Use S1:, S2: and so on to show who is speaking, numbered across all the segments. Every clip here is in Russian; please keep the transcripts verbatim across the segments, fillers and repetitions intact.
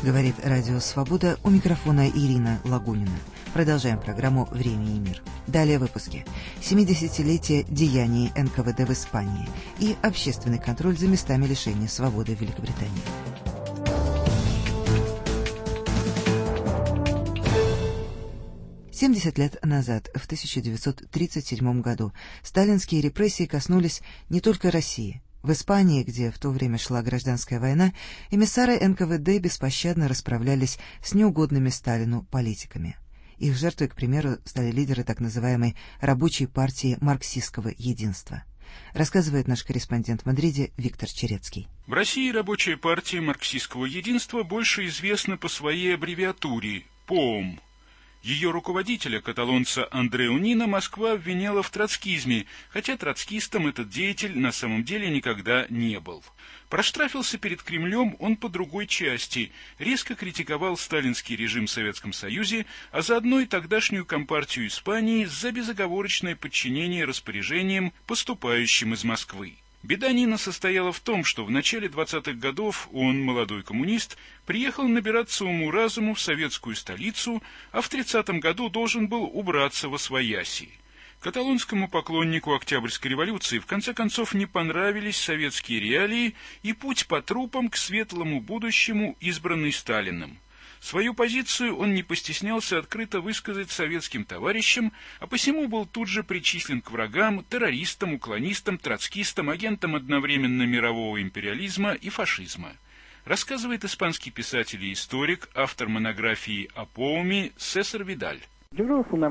S1: Говорит Радио Свобода, у микрофона Ирина Лагунина. Продолжаем программу «Время и мир». Далее выпуски. семидесятилетие деяний эн ка вэ дэ в Испании и общественный контроль за местами лишения свободы в Великобритании. семьдесят лет назад, в тысяча девятьсот тридцать седьмом году, сталинские репрессии коснулись не только России. В Испании, где в то время шла гражданская война, эмиссары эн ка вэ дэ беспощадно расправлялись с неугодными Сталину политиками. Их жертвой, к примеру, стали лидеры так называемой рабочей партии марксистского единства. Рассказывает наш корреспондент в Мадриде Виктор Черецкий.
S2: В России рабочая партия марксистского единства больше известна по своей аббревиатуре ПОМ. Ее руководителя, каталонца Андреу Нина, Москва обвиняла в троцкизме, хотя троцкистом этот деятель на самом деле никогда не был. Проштрафился перед Кремлем он по другой части, резко критиковал сталинский режим в Советском Союзе, а заодно и тогдашнюю компартию Испании за безоговорочное подчинение распоряжениям, поступающим из Москвы. Беда Нина состояла в том, что в начале двадцатых годов он, молодой коммунист, приехал набираться уму-разуму в советскую столицу, а в тридцатом году должен был убраться восвояси. Каталонскому поклоннику Октябрьской революции в конце концов не понравились советские реалии и путь по трупам к светлому будущему, избранный Сталиным. Свою позицию он не постеснялся открыто высказать советским товарищам, а посему был тут же причислен к врагам, террористам, уклонистам, троцкистам, агентам одновременно мирового империализма и фашизма. Рассказывает испанский писатель и историк, автор монографии о Поуме Сесар Видаль.
S3: Я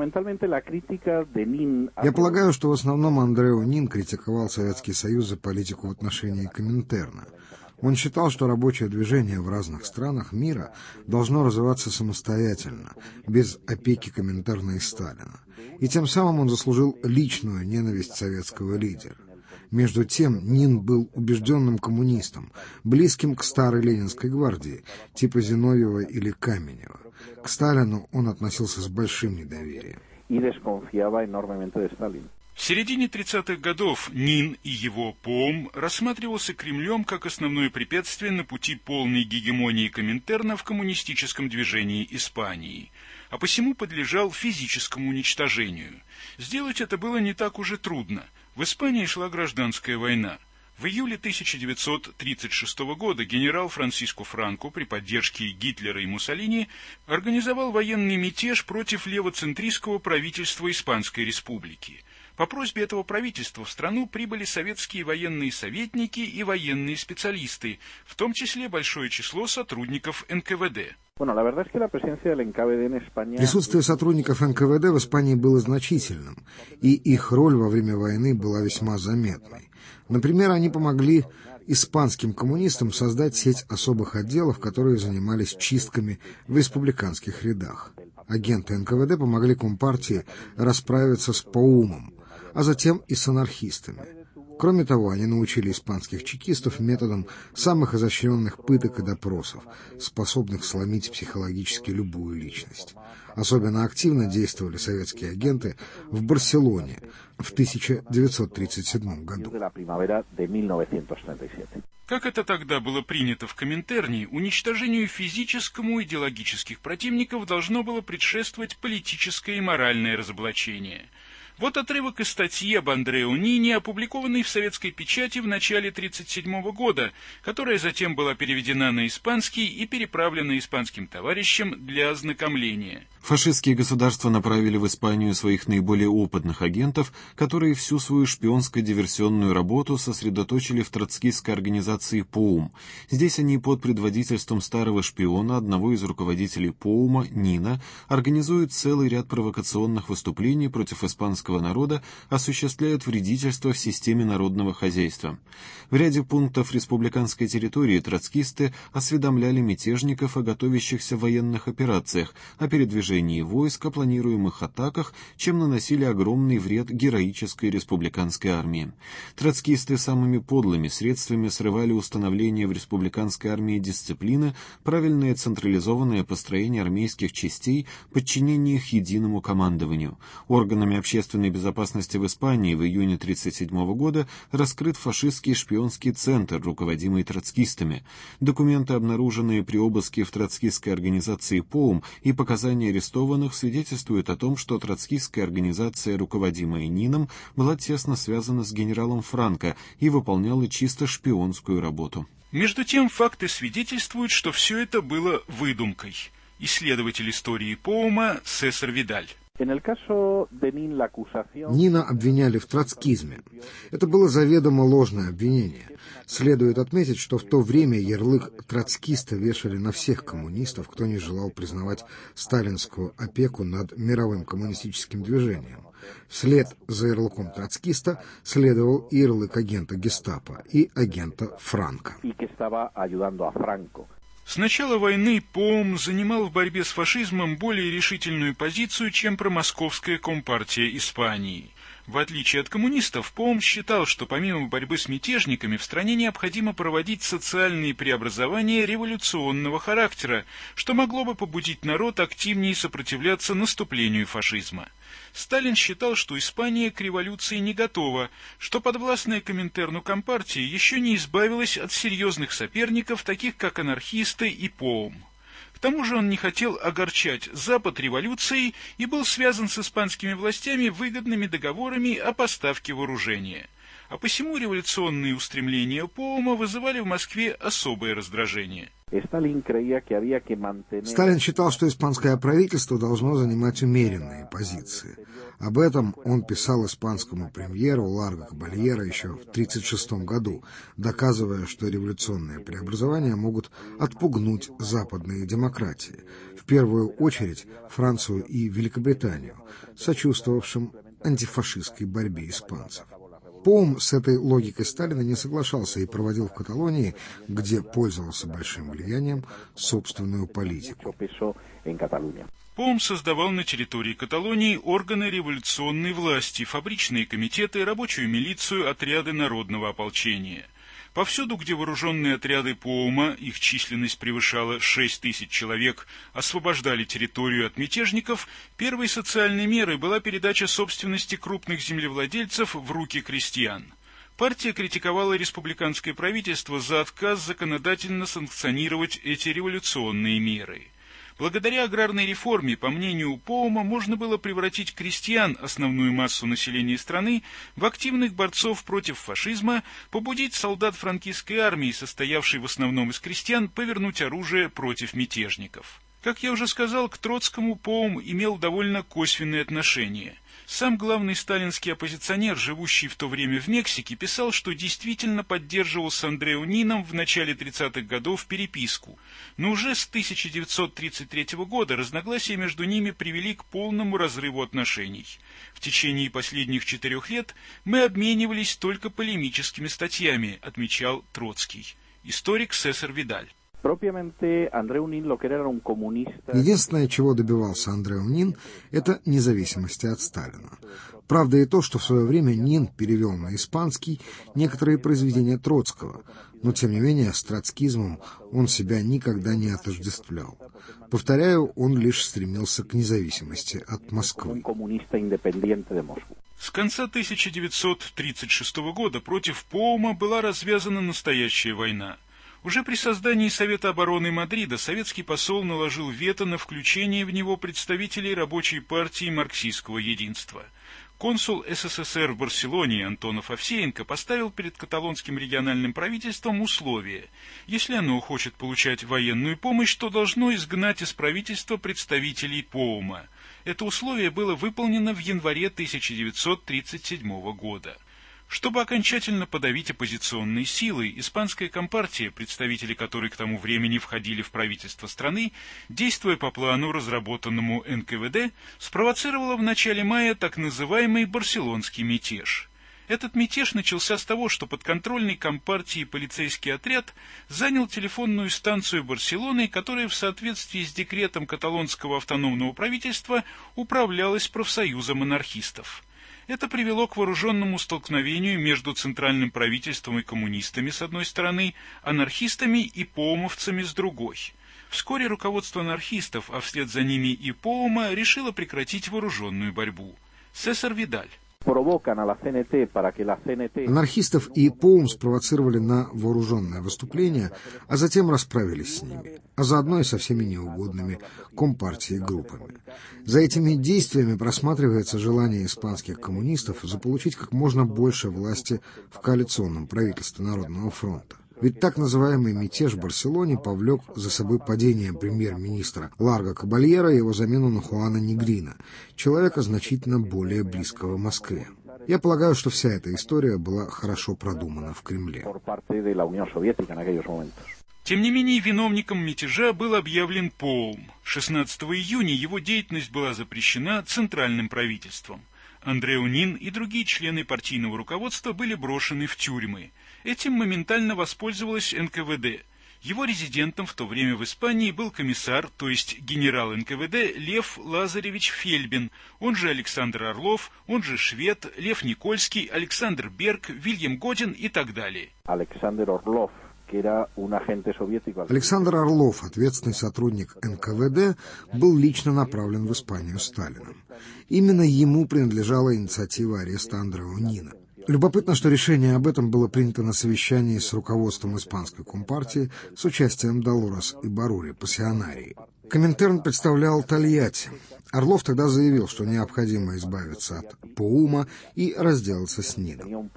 S3: полагаю, что в основном Андреу Нин критиковал Советский Союз за политику в отношении Коминтерна. Он считал, что рабочее движение в разных странах мира должно развиваться самостоятельно, без опеки Коминтерна и Сталина. И тем самым он заслужил личную ненависть советского лидера. Между тем, Нин был убежденным коммунистом, близким к старой Ленинской гвардии, типа Зиновьева или Каменева. К Сталину он относился с большим недоверием.
S2: В середине тридцатых годов Нин и его ПОМ рассматривался Кремлем как основное препятствие на пути полной гегемонии Коминтерна в коммунистическом движении Испании, а посему подлежал физическому уничтожению. Сделать это было не так уж и трудно. В Испании шла гражданская война. В июле тысяча девятьсот тридцать шестого года генерал Франсиско Франко при поддержке Гитлера и Муссолини организовал военный мятеж против левоцентристского правительства Испанской Республики. По просьбе этого правительства в страну прибыли советские военные советники и военные специалисты, в том числе большое число сотрудников эн ка вэ дэ.
S3: Присутствие сотрудников эн ка вэ дэ в Испании было значительным, и их роль во время войны была весьма заметной. Например, они помогли испанским коммунистам создать сеть особых отделов, которые занимались чистками в республиканских рядах. Агенты эн ка вэ дэ помогли Компартии расправиться с Поумом, а затем и с анархистами. Кроме того, они научили испанских чекистов методам самых изощренных пыток и допросов, способных сломить психологически любую личность. Особенно активно действовали советские агенты в Барселоне в тысяча девятьсот тридцать седьмом году.
S2: Как это тогда было принято в Коминтерне, уничтожению физическому идеологических противников должно было предшествовать политическое и моральное разоблачение. Вот отрывок из статьи об Андреу Нине, опубликованной в советской печати в начале тридцать седьмого года, которая затем была переведена на испанский и переправлена испанским товарищам для ознакомления.
S4: Фашистские государства направили в Испанию своих наиболее опытных агентов, которые всю свою шпионско-диверсионную работу сосредоточили в троцкистской организации ПОУМ. Здесь они под предводительством старого шпиона, одного из руководителей ПОУМа, Нина, организуют целый ряд провокационных выступлений против испанского народа, осуществляют вредительство в системе народного хозяйства. В ряде пунктов республиканской территории троцкисты осведомляли мятежников о готовящихся военных операциях, о передвижении снабжении войск, о планируемых атаках, чем наносили огромный вред героической республиканской армии. Троцкисты самыми подлыми средствами срывали установление в республиканской армии дисциплины, правильное централизованное построение армейских частей, подчинение их единому командованию. Органами общественной безопасности в Испании в июне тысяча девятьсот тридцать седьмого года раскрыт фашистский шпионский центр, руководимый троцкистами. Документы, обнаруженные при обыске в троцкистской организации ПОУМ, и показания арестованных свидетельствуют о том, что троцкистская организация, руководимая Нином, была тесно связана с генералом Франко и выполняла чисто шпионскую работу.
S2: Между тем, факты свидетельствуют, что все это было выдумкой. Исследователь истории ПОУМа Сесар Видаль.
S3: Нина обвиняли в троцкизме. Это было заведомо ложное обвинение. Следует отметить, что в то время ярлык троцкиста вешали на всех коммунистов, кто не желал признавать сталинскую опеку над мировым коммунистическим движением. Вслед за ярлыком троцкиста следовал и ярлык агента гестапо и агента Франко.
S2: С начала войны ПОУМ занимал в борьбе с фашизмом более решительную позицию, чем промосковская компартия Испании. В отличие от коммунистов, ПОУМ считал, что помимо борьбы с мятежниками в стране необходимо проводить социальные преобразования революционного характера, что могло бы побудить народ активнее сопротивляться наступлению фашизма. Сталин считал, что Испания к революции не готова, что подвластная Коминтерну компартия еще не избавилась от серьезных соперников, таких как анархисты и ПОУМ. К тому же он не хотел огорчать Запад революцией и был связан с испанскими властями выгодными договорами о поставке вооружения. А посему революционные устремления ПОУМа вызывали в Москве особое раздражение.
S3: Сталин считал, что испанское правительство должно занимать умеренные позиции. Об этом он писал испанскому премьеру Ларго Кабальеро еще в тысяча девятьсот тридцать шестом году, доказывая, что революционные преобразования могут отпугнуть западные демократии, в первую очередь Францию и Великобританию, сочувствовавшим антифашистской борьбе испанцев. ПОУМ с этой логикой Сталина не соглашался и проводил в Каталонии, где пользовался большим влиянием, собственную политику.
S2: ПОУМ создавал на территории Каталонии органы революционной власти, фабричные комитеты, рабочую милицию, отряды народного ополчения. Повсюду, где вооруженные отряды ПОУМа, их численность превышала шесть тысяч человек, освобождали территорию от мятежников, первой социальной мерой была передача собственности крупных землевладельцев в руки крестьян. Партия критиковала республиканское правительство за отказ законодательно санкционировать эти революционные меры. Благодаря аграрной реформе, по мнению ПОУМа, можно было превратить крестьян, основную массу населения страны, в активных борцов против фашизма, побудить солдат франкистской армии, состоявшей в основном из крестьян, повернуть оружие против мятежников. Как я уже сказал, к Троцкому ПОУМ имел довольно косвенное отношение. Сам главный сталинский оппозиционер, живущий в то время в Мексике, писал, что действительно поддерживал с Андрео Нином в начале тридцатых годов переписку, но уже с тысяча девятьсот тридцать третьего года разногласия между ними привели к полному разрыву отношений. В течение последних четырех лет мы обменивались только полемическими статьями, отмечал Троцкий. Историк Сесар Видаль.
S3: Единственное, чего добивался Андрео Нин, это независимости от Сталина. Правда и то, что в свое время Нин перевел на испанский некоторые произведения Троцкого, но тем не менее с троцкизмом он себя никогда не отождествлял. Повторяю, он лишь стремился к независимости от Москвы.
S2: С конца тысяча девятьсот тридцать шестого года против ПОУМа была развязана настоящая война. Уже при создании Совета обороны Мадрида советский посол наложил вето на включение в него представителей рабочей партии марксистского единства. Консул СССР в Барселоне Антонов Овсеенко поставил перед каталонским региональным правительством условие: если оно хочет получать военную помощь, то должно изгнать из правительства представителей ПОУМа. Это условие было выполнено в январе тысяча девятьсот тридцать седьмого года. Чтобы окончательно подавить оппозиционные силы, испанская компартия, представители которой к тому времени входили в правительство страны, действуя по плану, разработанному эн ка вэ дэ, спровоцировала в начале мая так называемый «Барселонский мятеж». Этот мятеж начался с того, что подконтрольный Компартии полицейский отряд занял телефонную станцию Барселоны, которая в соответствии с декретом каталонского автономного правительства управлялась профсоюзом анархистов. Это привело к вооруженному столкновению между центральным правительством и коммунистами с одной стороны, анархистами и поумовцами с другой. Вскоре руководство анархистов, а вслед за ними и Поума, решило прекратить вооруженную борьбу. Сесар Видаль.
S3: Анархистов и Поум спровоцировали на вооруженное выступление, а затем расправились с ними, а заодно и со всеми неугодными компартии группами. За этими действиями просматривается желание испанских коммунистов заполучить как можно больше власти в коалиционном правительстве Народного фронта. Ведь так называемый мятеж в Барселоне повлек за собой падение премьер-министра Ларго Кабальера и его замену на Хуана Негрина, человека значительно более близкого Москве. Я полагаю, что вся эта история была хорошо продумана в Кремле.
S2: Тем не менее, виновником мятежа был объявлен Поум. шестнадцатого июня его деятельность была запрещена центральным правительством. Андреу Нин и другие члены партийного руководства были брошены в тюрьмы. Этим моментально воспользовалась эн ка вэ дэ. Его резидентом в то время в Испании был комиссар, то есть генерал эн ка вэ дэ Лев Лазаревич Фельбин, он же Александр Орлов, он же швед, Лев Никольский, Александр Берг, Вильям Годин и так далее.
S3: Александр Орлов, Александр Орлов, ответственный сотрудник эн ка вэ дэ, был лично направлен в Испанию Сталином. Именно ему принадлежала инициатива ареста Андреу Нина. Любопытно, что решение об этом было принято на совещании с руководством испанской компартии с участием Долорес Ибаррури, пассионарии. Коминтерн представлял Тольятти. Орлов тогда заявил, что необходимо избавиться от Поума и разделаться с Нином.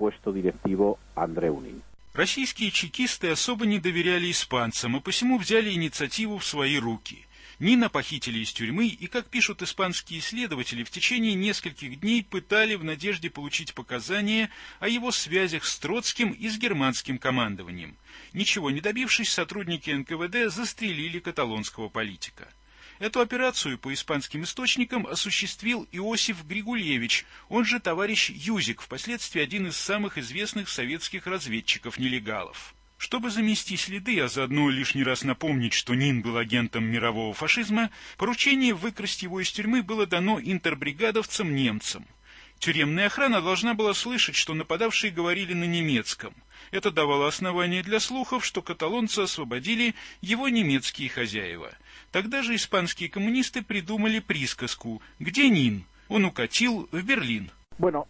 S2: Российские чекисты особо не доверяли испанцам, и посему взяли инициативу в свои руки. Нина похитили из тюрьмы и, как пишут испанские исследователи, в течение нескольких дней пытали в надежде получить показания о его связях с Троцким и с германским командованием. Ничего не добившись, сотрудники эн ка вэ дэ застрелили каталонского политика. Эту операцию по испанским источникам осуществил Иосиф Григулевич, он же товарищ Юзик, впоследствии один из самых известных советских разведчиков-нелегалов. Чтобы замести следы, а заодно лишний раз напомнить, что Нин был агентом мирового фашизма, поручение выкрасть его из тюрьмы было дано интербригадовцам-немцам. Тюремная охрана должна была слышать, что нападавшие говорили на немецком. Это давало основание для слухов, что каталонцы освободили его немецкие хозяева. Тогда же испанские коммунисты придумали присказку «Где Нин?» Он укатил в Берлин.
S3: Дело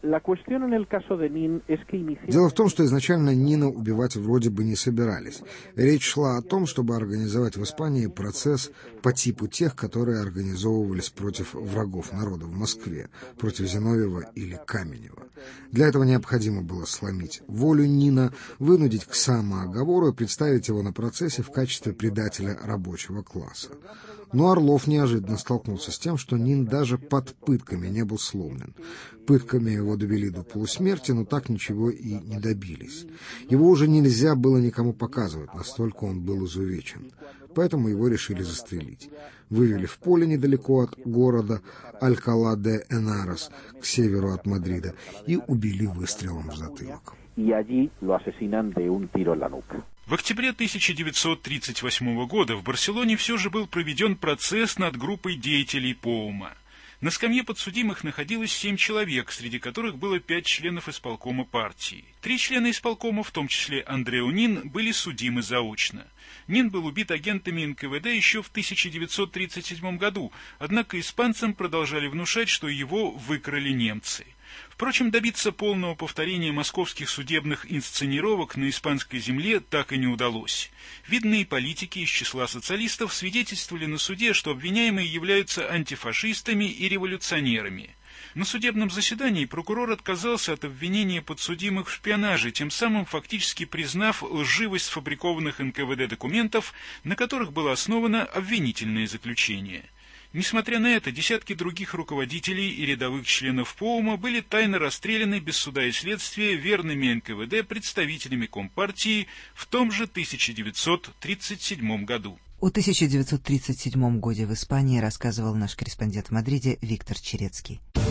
S3: в том, что изначально Нина убивать вроде бы не собирались. Речь шла о том, чтобы организовать в Испании процесс по типу тех, которые организовывались против врагов народа в Москве, против Зиновьева или Каменева. Для этого необходимо было сломить волю Нина, вынудить к самооговору и представить его на процессе в качестве предателя рабочего класса. Но Орлов неожиданно столкнулся с тем, что Нин даже под пытками не был сломлен. Пытками его довели до полусмерти, но так ничего и не добились. Его уже нельзя было никому показывать, настолько он был изувечен. Поэтому его решили застрелить. Вывели в поле недалеко от города Алькалá-де-Энарес, к северу от Мадрида, и убили выстрелом в затылок.
S2: В октябре тысяча девятьсот тридцать восьмого года в Барселоне все же был проведен процесс над группой деятелей Поума. На скамье подсудимых находилось семь человек, среди которых было пять членов исполкома партии. Три члена исполкома, в том числе Андреу Нин, были судимы заочно. Нин был убит агентами эн ка вэ дэ еще в тысяча девятьсот тридцать седьмом году, однако испанцам продолжали внушать, что его выкрали немцы. Впрочем, добиться полного повторения московских судебных инсценировок на испанской земле так и не удалось. Видные политики из числа социалистов свидетельствовали на суде, что обвиняемые являются антифашистами и революционерами. На судебном заседании прокурор отказался от обвинения подсудимых в шпионаже, тем самым фактически признав лживость сфабрикованных эн ка вэ дэ документов, на которых было основано обвинительное заключение. Несмотря на это, десятки других руководителей и рядовых членов Поума были тайно расстреляны без суда и следствия верными эн ка вэ дэ представителями Компартии в том же тысяча девятьсот тридцать седьмом году.
S1: О тысяча девятьсот тридцать седьмом году в Испании рассказывал наш корреспондент в Мадриде Виктор Черецкий.